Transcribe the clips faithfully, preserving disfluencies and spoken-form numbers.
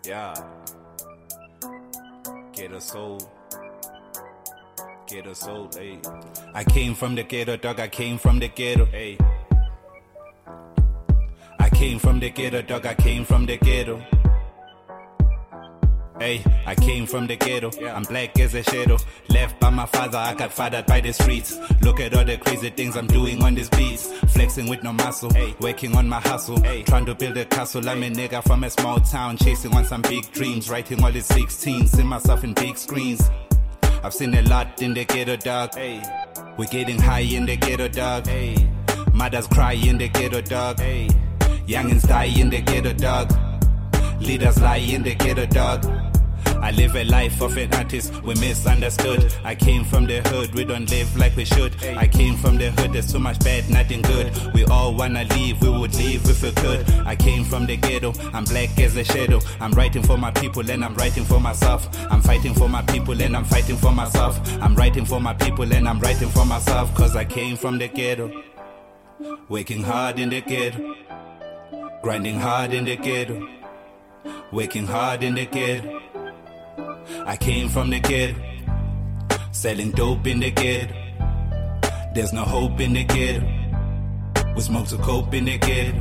Yeah. Ghetto soul. Ghetto soul, ayy. I came from the ghetto, dog. I came from the ghetto, ayy. I came from the ghetto, dog. I came from the ghetto. Hey, I came from the ghetto, I'm black as a shadow. Left by my father, I got fathered by the streets. Look at all the crazy things I'm doing on these beats. Flexing with no muscle, hey. Working on my hustle, hey. Trying to build a castle. I'm a nigga from a small town, chasing on some big dreams. Writing all the sixteens, see myself in big screens. I've seen a lot in the ghetto, dog. Hey. We're getting high in the ghetto, dog. Hey. Mothers cry in the ghetto, dog. Hey. Youngins die in the ghetto, dog. Leaders lie in the ghetto, dog. I live a life of an artist, we misunderstood. I came from the hood, we don't live like we should. I came from the hood, there's too much bad, nothing good. We all wanna leave, we would leave if we could. I came from the ghetto, I'm black as a shadow. I'm writing for my people and I'm writing for myself. I'm fighting for my people and I'm fighting for myself. I'm writing for my people and I'm writing for myself. Cause I came from the ghetto, working hard in the ghetto, grinding hard in the ghetto, working hard in the ghetto. I came from the ghetto, selling dope in the ghetto. There's no hope in the ghetto, we smoke to cope in the ghetto.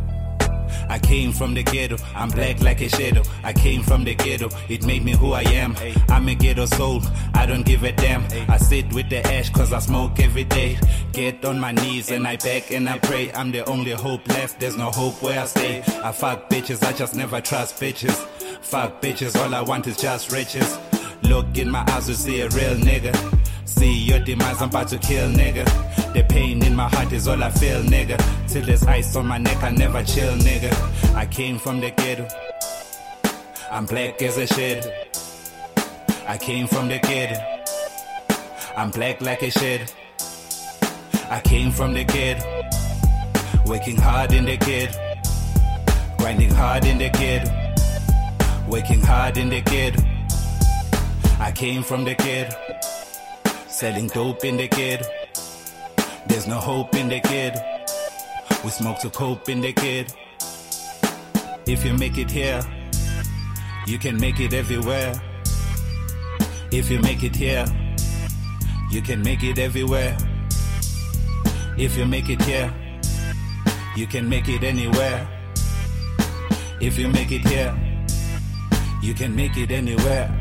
I came from the ghetto, I'm black like a shadow. I came from the ghetto, it made me who I am. I'm a ghetto soul, I don't give a damn. I sit with the ash cause I smoke every day. Get on my knees and I beg and I pray. I'm the only hope left, there's no hope where I stay. I fuck bitches, I just never trust bitches. Fuck bitches, all I want is just riches. Look in my eyes to see a real nigga. See your demise, I'm about to kill nigga. The pain in my heart is all I feel nigga. Till there's ice on my neck, I never chill nigga. I came from the ghetto, I'm black as a shadow. I came from the ghetto, I'm black like a shadow. I came from the ghetto, working hard in the ghetto, grinding hard in the ghetto, working hard in the ghetto. I came from the ghetto, selling dope in the ghetto. There's no hope in the ghetto, we smoke to cope in the ghetto. If you make it here, you can make it everywhere. If you make it here, you can make it everywhere. If you make it here, you can make it anywhere. If you make it here, you can make it anywhere.